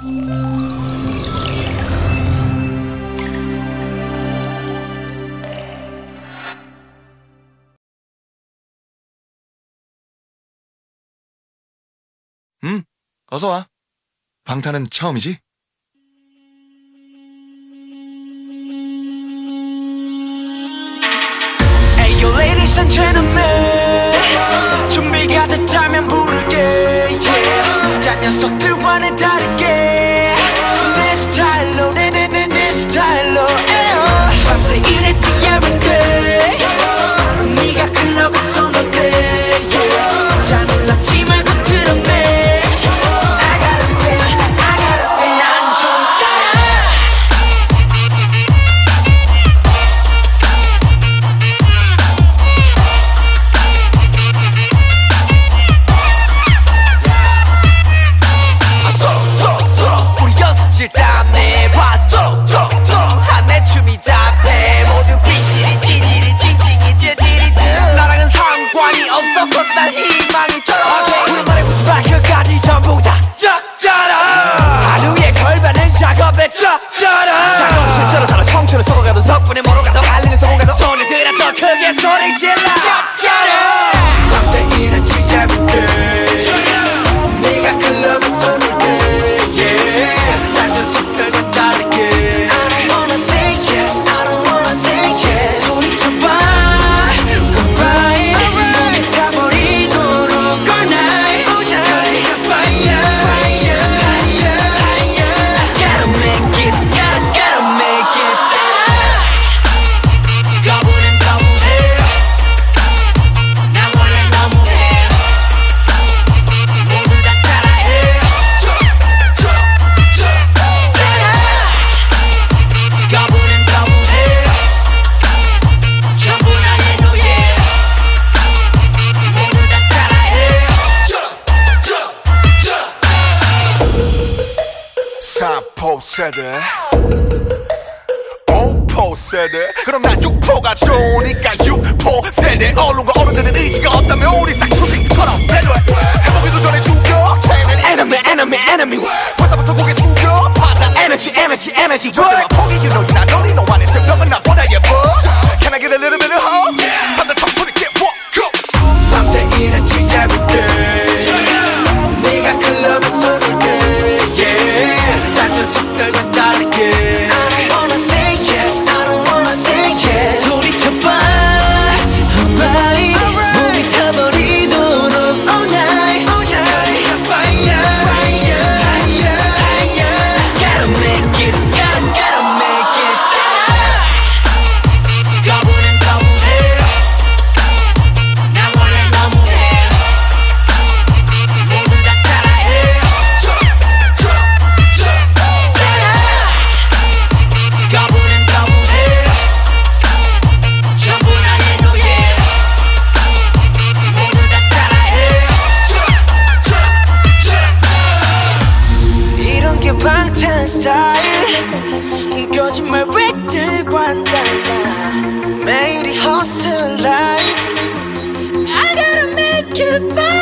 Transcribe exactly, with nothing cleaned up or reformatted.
응, 어서와. 방탄은 처음이지? Ayo ladies and gentlemen, 준비가 됐다면 부를게 yeah. 딴 녀석들과는 다르게 내 스타일로 내내내 내 스타일로 에어. 밤새 일했지 everyday 네가 클럽에 쏘는데 yeah. 잘 몰랐지 말고 들었네. 덕분에 뭐로 가도 달리는 성공 가도 손을 들어 더 크게 소리 질러 짭짤해. 밤새 일했지 everyday 네가 클럽에 쏘는 때 yeah. 작은 속들과 다르게 I don't wanna say yes I don't wanna say yes 소리쳐봐 alright 몸이 타버리도록 all night all night fire fire fire fire I gotta make it gotta gotta make it. 삼 포 세대 오 포 세대 그럼 난 육 포가 좋으니까 육 포 세대. 언론과 어른들은 의지가 없다면 우리 싹초식처럼 배려해. 해보기도 전에 죽여 걔는 enemy enemy enemy 벌써부터 고개 숙여 받아 에너지 에너지 에너지 절대로 포기 you know you're not only no one is 병은 나보다 예뻐. Can I get a little bit of hope? 삼들 청춘이 get walk up. 밤새 일했지 everyday 네가 클럽에 쏘는 때 속들과 다르게 I don't wanna say yes I don't wanna say yes 소리쳐봐 alright 몸이 타버리도록 all night all night fire fire fire fire Gotta make it gotta gotta make it 거부는 거부해 나 원래 너무해 모두 다 따라해 거부는 거부해 전부 다 내 노예 모두 다 따라해 이런 게 방탄 스타일 거짓말 획들과는 달라 매일이 hustle life I gotta make it fun.